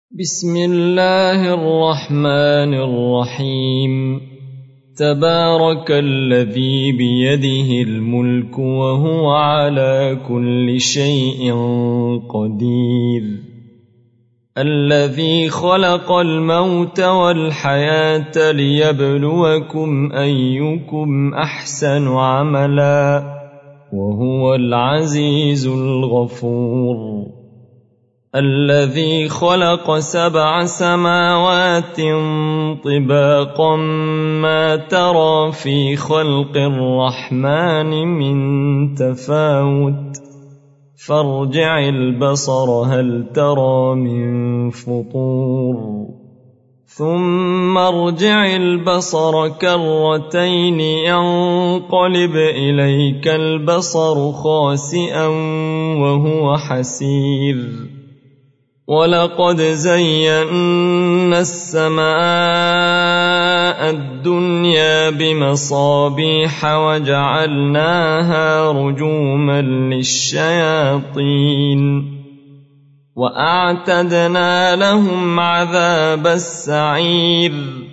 بسم الله الرحمن الرحيم. تبارك الذي بيده الملك وهو على كل شيء قدير، الذي خلق الموت والحياة ليبلوكم أيكم أحسن عملا، وهو العزيز الغفور. الذي خلق 7 سماوات طباقا ما ترى في خلق الرحمن من تفاوت، فارجع البصر هل ترى من فطور، ثم ارجع البصر كرتين ينقلب إليك البصر خاسئا وهو حسير. ولقد زينا السماء الدنيا بمصابيح وجعلناها رجوما للشياطين، وأعتدنا لهم عذاب السعير.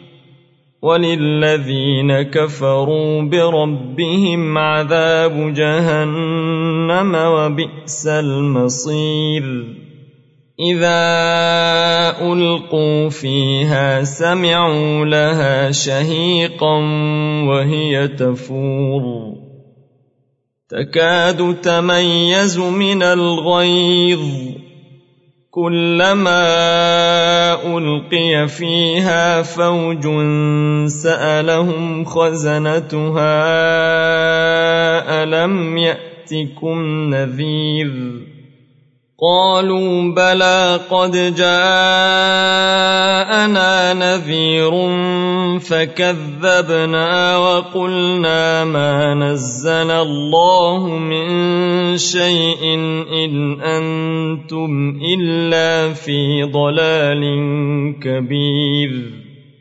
وللذين كفروا بربهم عذاب جهنم وبئس المصير. إذا ألقوا فيها سمعوا لها شهيقا وهي تفور، تكاد تميز من الغيظ، كلما ألقي فيها فوج سألهم خزنتها ألم يأتكم نذير، قالوا بلى قد جاءنا نذير فكذبنا وقلنا ما نزل الله من شيء إن أنتم إلا في ضلال كبير.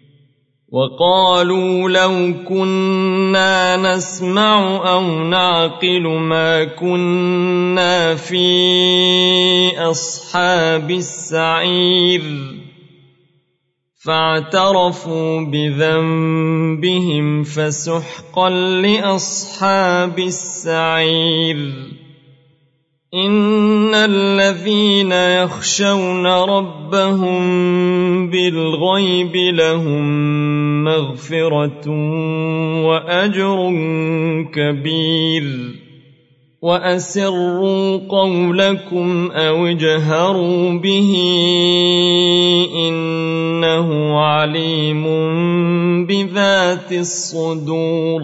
وقالوا لو كنا نسمع أو نعقل ما كنا في أصحاب السعير، فاعترفوا بذنبهم فسحقا لأصحاب السعير. إن الذين يخشون ربهم بالغيب لهم مغفرة وأجر كبير. وأسروا قولكم أو اجهروا به إنه عليم بذات الصدور.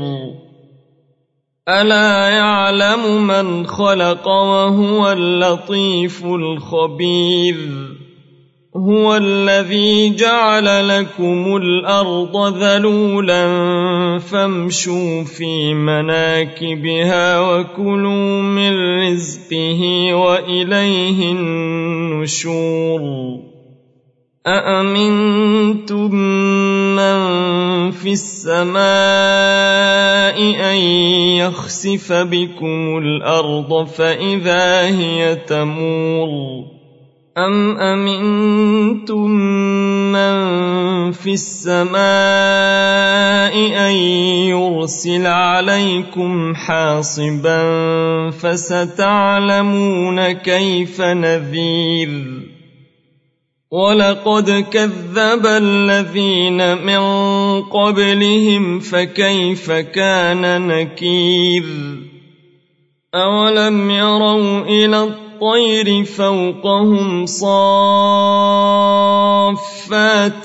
ألا يعلم من خلق وهو اللطيف الخبير. هو الذي جعل لكم الأرض ذلولا فامشوا في مناكبها وكلوا من رزقه وإليه النشور. أأمنتم من في السماء أن يخسف بكم الأرض فإذا هي تمور، أم أمنتم من في السماء أن يرسل عليكم حاصبا فستعلمون كيف نذير. ولقد كذب الذين من قبلهم فكيف كان نكير. أولم يروا إلى الطير فوقهم صافات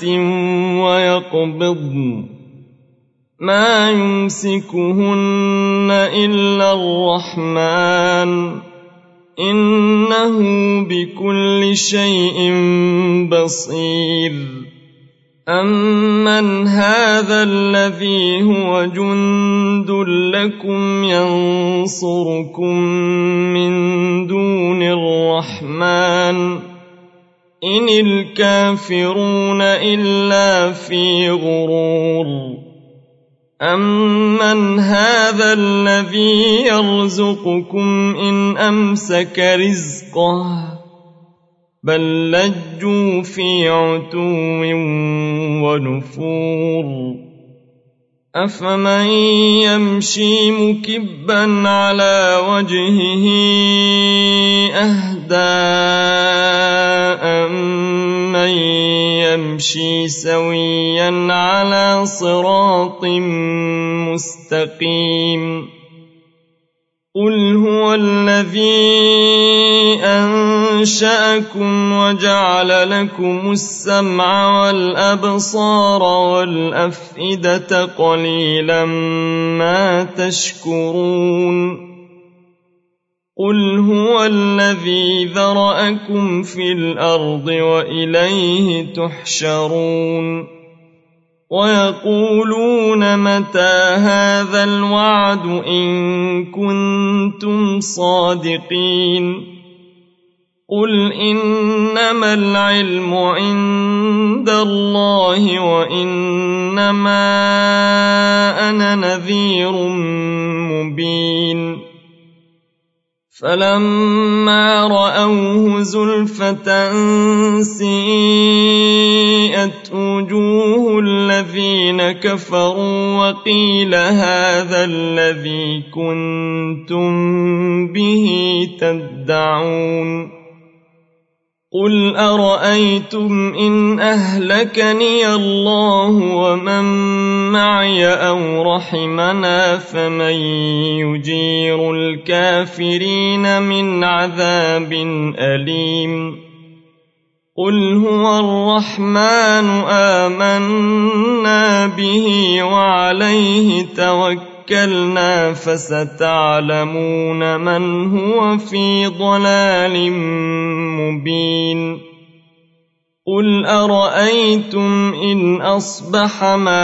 ويقبضن ما يمسكهن إلا الرحمن إنه بكل شيء بصير. أمن هذا الذي هو جند لكم ينصركم من دون الرحمن إن الكافرون إلا في غرور. أمن هذا الذي يرزقكم إن أمسك رزقه بل لجوا في عتو ونفور أفمن يمشي مكبا على وجهه أهدى أمن يمشي سويا على صراط مستقيم قل هو الذي أنشأكم وجعل لكم السمع والأبصار والأفئدة قليلا ما تشكرون قل هو الذي ذرأكم في الأرض وإليه تحشرون ويقولون متى هذا الوعد إن كنتم صادقين قل إنما العلم عند الله وإنما أنا نذير مبين فلما رأوه زلفة سيئت وجوه الذين كفروا وقيل هذا الذي كنتم به تدعون قل أرأيتم إن أهلكني الله ومن معي أو رحمنا فمن يجير الكافرين من عذاب أليم قل هو الرحمن آمنا به وعليه توكلنا فستعلمون من هو في ضلال مبين قل أرأيتم إن أصبح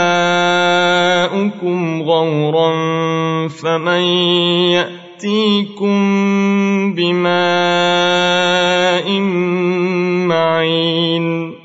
ماؤكم غورا فمن يأتيكم بماء معين